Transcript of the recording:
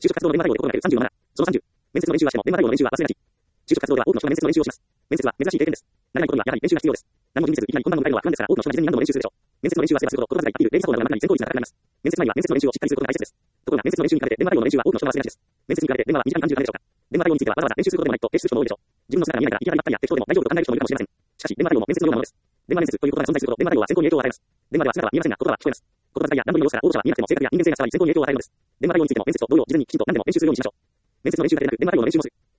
就職活動の電話対応で心がける37。その30。面接の練習はしても電話対応の練習は忘れがち。就職活動では多くの人が面接の練習をします。面接は珍しい経験です。慣れないことにはやはり練習が必要です。何も気にせずいきなり困難を迎えるのは不安ですから多くの人が事前に何度も練習するでしょう。面接の練習はすればするほど心遣いがいる礼儀作法などが中に先行率が高くなります。面接前には面接の練習をしっかりすることが大切です。ところが面接の練習に比べて電話対応の練習は多くの人が忘れがちです。面接に比べて電話は短い何十回でしょうか。電話対応についてはわざわざ練習することでもないと提出する人も多いでしょう。自分の姿が見えないから言い方がばったりや適当でも大丈夫と考える人もいるかもしれません。しかし電話対応も面接のようなものです。電話面接という言葉が存在するほど電話対応は先行に影響を与えます。電話では姿は見えませんが言葉は聞こえます。言葉遣いや段取りの様子から応答者は見えなくても性格や人間性が伝わり先行に影響を与えるのです。電話対応についても面接と同様事前にきちんと何でも練習するようにしましょう。面接の練習だけでなく電話対応の練習もする。